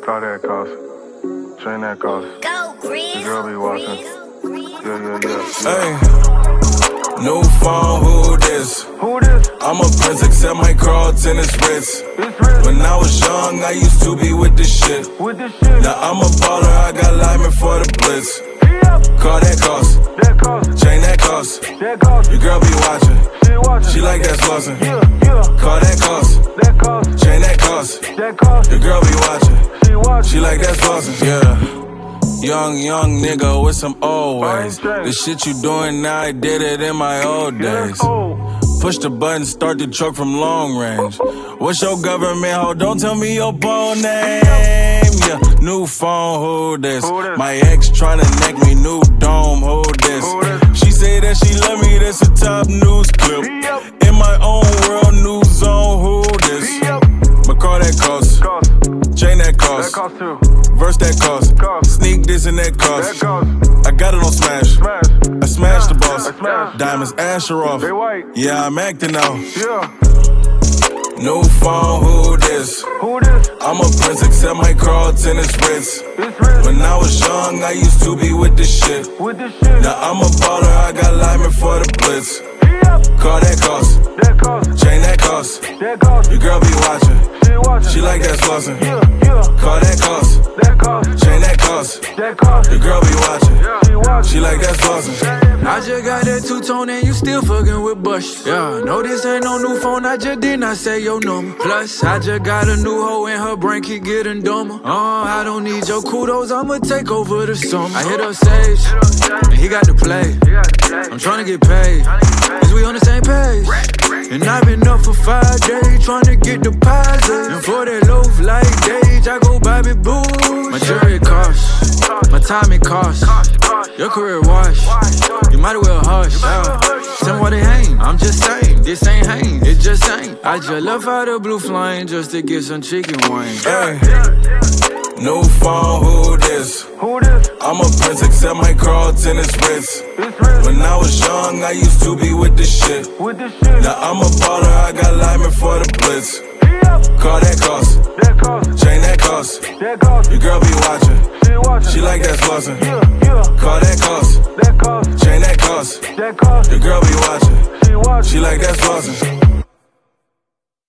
Car that cost. Chain that cost. Go, Grizz. The girl be watching. Yeah. Hey, new phone, who this? Who this? I'm a prince, except my crawl tennis wrist. It's real. When I was young, I used to be with this shit. With this shit. Now I'm a baller, I got linemen for the blitz. Yep. Car that cost, That cost. chain that cost. That cost. Your girl be watching, She watching. she like that flossing. Yeah. Car that cost, That cost. chain that cost. That cost. Your girl be watching, She watching. she like that flossing. Yeah. Young nigga with some old ways. The shit you doing now, I did it in my old days. Push the button, start the truck from long range. What's your government, ho? Don't tell me your phone name. Yeah, new phone, who this? My ex tryna neck me, new dome, who this? She say that she love me, that's a top news clip. In my own world, new zone, who this? My car that costs, chain that costs, That cost too. verse that costs, sneak this and that costs. That cost. I got it on Smash. Smash. I smashed the boss. I smashed. Diamonds Asher off. They white. Yeah, I'm acting out. Yeah. New phone, who this? Who this? I'm a prince, except my crawl tennis wrist. It's real. When I was young, I used to be with this shit. With this shit. Now I'm a baller, I got linemen for the blitz. Yep. Car that cost, That cost. chain that cost. That cost. Your girl be watching, She watching. she like that flossing. Yeah. Car that cost, That cost. chain that cost. That cost. Your girl be watching, She watching. she like that flossing. I just got that two-tone and you still fucking with Bush. Yeah, no, this ain't no new phone, I just did not say your number. Plus, I just got a new hoe and her brain keep getting dumber. I don't need your kudos, I'ma take over the summer. I hit up Sage, and he got to play. I'm tryna get paid, cause we on the same page. And I've been up for 5 days, tryna get deposit. And for that loaf like Gage, I go Bobby Boo. My jewelry costs, my time it costs. Your career wash, you might as well hush. Tell me why they hang, I'm just saying, this ain't hang, it just ain't. I just left out a blue flame just to get some chicken wings. Hey, new phone, who this? Who this? I'm a prince, except my crawl tennis wrist. It's real. When I was young, I used to be with this shit. With this shit. Now I'm a baller, I got linemen for the blitz. Yep. Car that cost, That cost. chain that cost. That cost. Your girl be watching, She watching. she like that flossing. Yeah. Car that cost, That cost. chain that cost. That cost. Your girl be watching, She watching. she like that flossing.